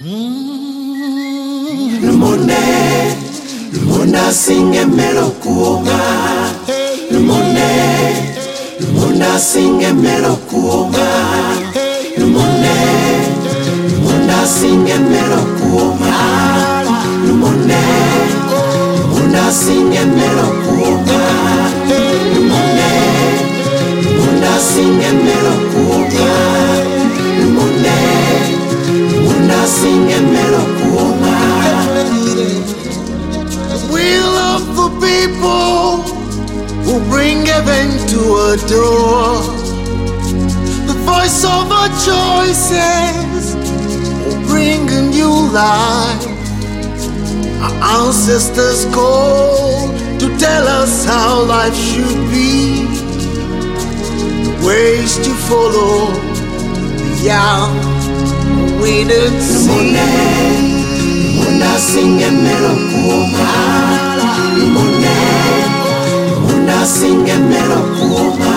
Lumona singe melo kuoma. Lumona singe melo kuoma. Lumona singe melo kuoma. Lumona singe melo kuoma. Lumona singe melo kuoma. Lumona singe melo kuoma. We love the people who bring heaven to a door. The voice of our choices will bring a new life. Our ancestors call to tell us how life should be. The ways to follow, the young we didn't see. Lumona singe melo kuoma. Lumona singe melo kuoma.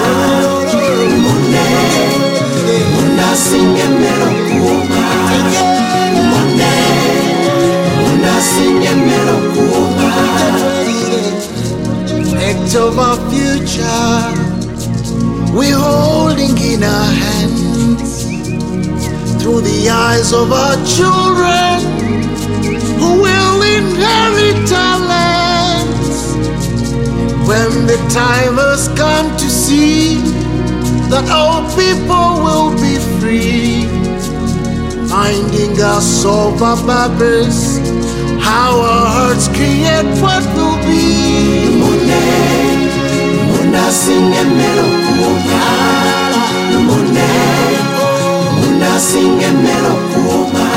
Lumona singe melo kuoma. Lumona singe melo kuoma. Act of our future we're holding in our hands. Through the eyes of our children who will inherit our lands. When the time has come to see that our people will be free, finding us of our purpose, how our hearts create what will be. Lumona singe melo kuoma. Lumona singe melo kuoma.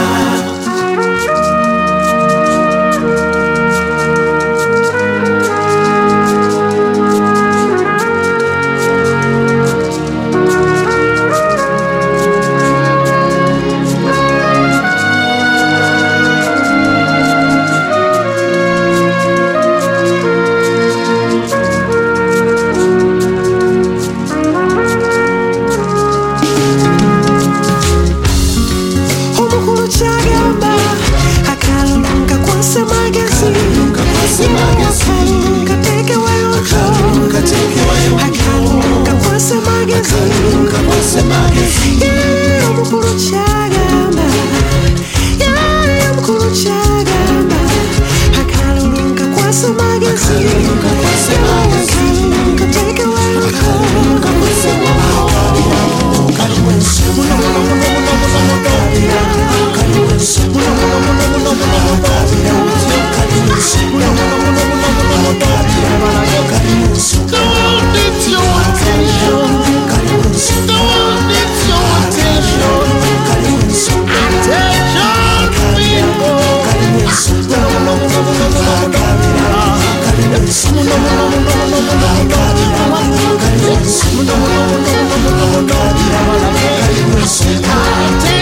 Take